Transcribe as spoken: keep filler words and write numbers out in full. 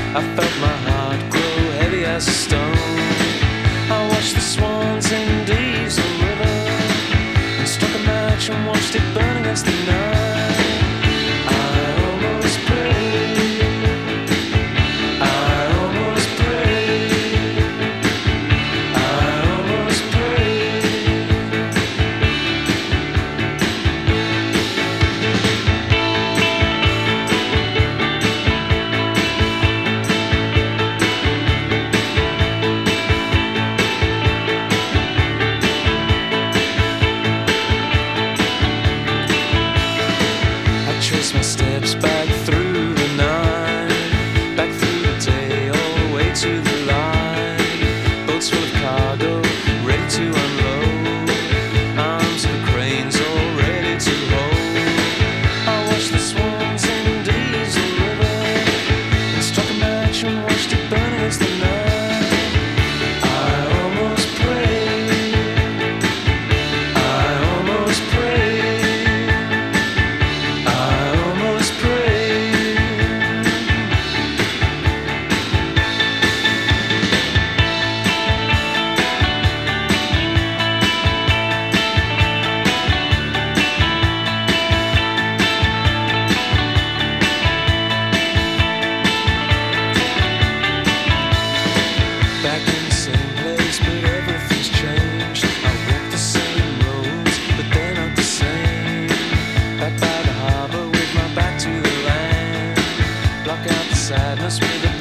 I felt my heart grow heavy as a stone. I watched the swans in Diesel River and struck a match and watched it burn against the night. I almost prayed, I almost prayed, I almost prayed. Trace my steps back through the night, back through the day, all the way to the line. Boats full of cargo, ready to unload. Arms of the cranes, all ready to hold. I watched the swans in Diesel River and struck a match and watched it burn against the night. I almost prayed, I almost prayed. Back in the same place, but everything's changed. I walk the same roads, but they're not the same. Back by the harbor with my back to the land. Block out the sadness with a